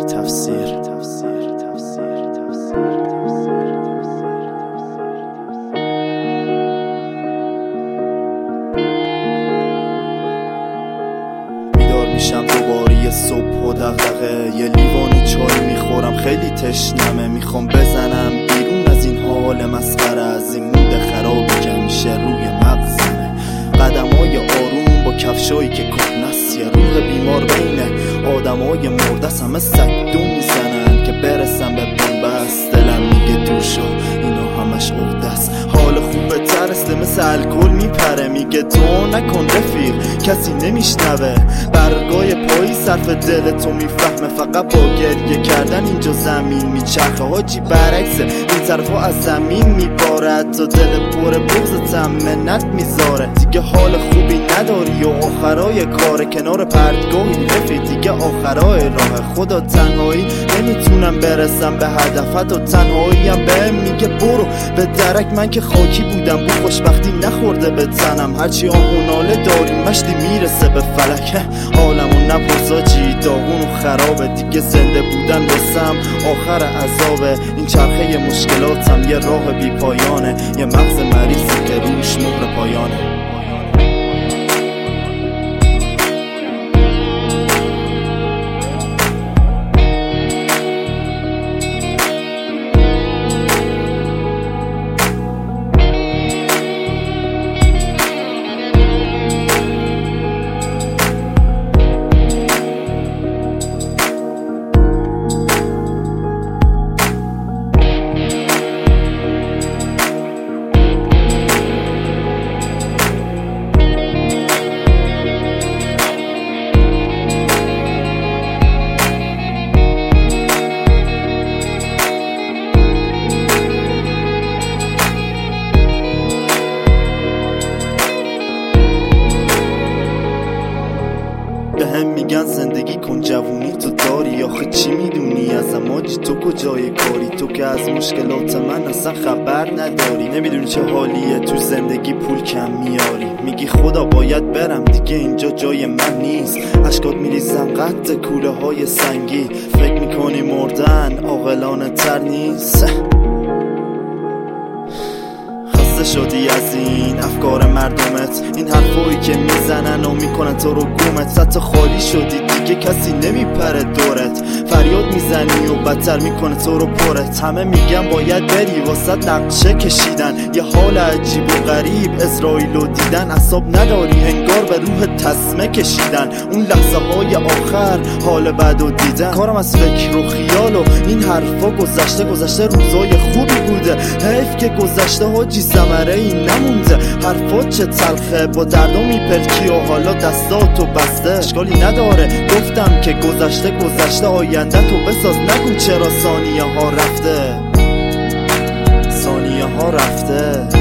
بیدار میشم دوباره صبح و دغدغه، یه لیوانی چای میخورم خیلی تشنمه، میخوام بزنم بیرون از این حال مسخره، از این مود خرابی که میشه روی مغزمه. قدمای آروم با کفشایی که کهنست، یه روح بیمار بین آدمای مردست، همه سگ دو میزنن که برسم به بنبست. دلم میگه دور شو اینا همش عقدست، حال خوبه ترسته مثل الکل میپره، میگه تو نکن رفیق کسی نمیشنوه، برگای پایی صرف دل تو میفهمه، فقط با گریه کردن اینجا زمین میچرخه. حاجی برعکسه این طرفا از زمین میبارد، تا دل پر بغضتم منت میذاره. دیگه حال خوبی نداری و آخرای کار، کنار پرتگاهی رفیق دیگه آخرای راه. خدا تنهایی نمیتونم برسم به هدفت، و تنهاییم بهم میگه برو به درک. من که خاکی بودم بو خوشبختی نخورده به تنم، هرچی آهوناله داریم مشتی میرسه به فلک. حالمو نپرسا چی داغون و خرابه، دیگه زنده بودن واسم آخر عذابه. این چرخه مشکلاتم یه راه بی پایانه، یه مغز مریضی که روش مهر پایانه. بهم میگن زندگی کن جوونی تو داری، آخه چی میدونی ازم آجی تو کجای کاری؟ تو که از مشکلات من اصلا خبر نداری، نمیدونی چه حالیه تو زندگی پول کم میاری. میگی خدا باید برم دیگه اینجا جای من نیست، اشکات میریزن قد کوله های سنگی، فکر میکنی مردن عاقلانه تر نیست؟ شدی از این افکار مردمت، این حرفایی که میزنن و میکنن تو رو گومت. حتی خالی شدی دیگه کسی نمیپره دورت، فریاد میزنی و بدتر میکنه تو رو پرت. همه میگن باید بری واسه نقشه کشیدن، یه حال عجیب و غریب اسرائیلو دیدن. اعصاب نداری انگار به روح تسمه کشیدن، اون لحظه های آخر حال بدو دیدن. کارم از فکر و خیال و این حرفا گذشته روزای خوبی بوده، حیف که گذشته حاجی ثمره ای نمونده. حرفات چه تلخه با دردو میپلکی و حالا دستاتو بسته، اشکالی نداره گفتم که گذشته آینده تو بساز. نگو چرا ثانیه ها رفته